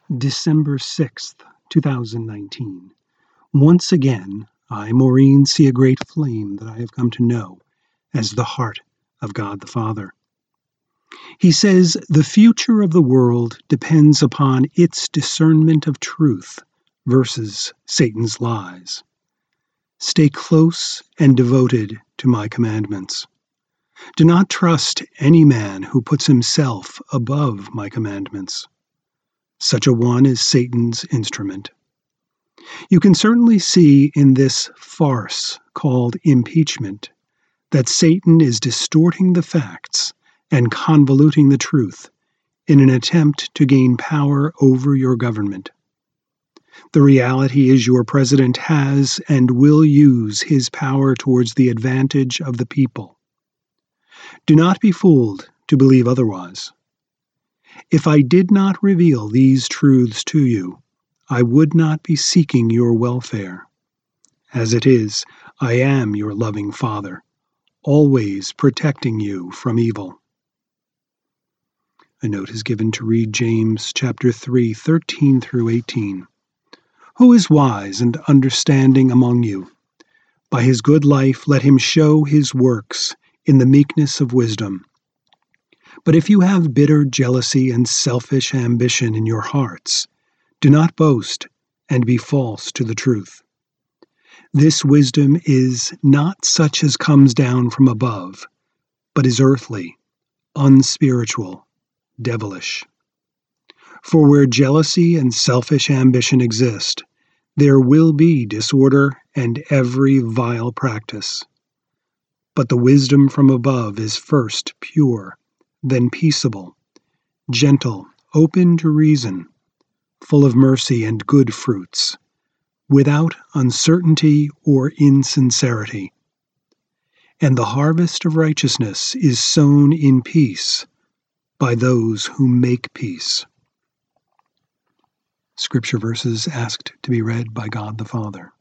December 6th, 2019. Once again, I, Maureen, see a great flame that I have come to know as the heart of God the Father. He says, the future of the world depends upon its discernment of truth versus Satan's lies. Stay close and devoted to my commandments. Do not trust any man who puts himself above my commandments. Such a one is Satan's instrument. You can certainly see in this farce called impeachment that Satan is distorting the facts and convoluting the truth in an attempt to gain power over your government. The reality is your president has and will use his power towards the advantage of the people. Do not be fooled to believe otherwise. If I did not reveal these truths to you, I would not be seeking your welfare. As it is, I am your loving Father, always protecting you from evil. A note is given to read James chapter 3, 13 through 18. Who is wise and understanding among you? By his good life let him show his works in the meekness of wisdom. But if you have bitter jealousy and selfish ambition in your hearts, do not boast and be false to the truth. This wisdom is not such as comes down from above, but is earthly, unspiritual, devilish. For where jealousy and selfish ambition exist, there will be disorder and every vile practice. But the wisdom from above is first pure, then peaceable, gentle, open to reason, full of mercy and good fruits, without uncertainty or insincerity. And the harvest of righteousness is sown in peace by those who make peace. Scripture verses asked to be read by God the Father.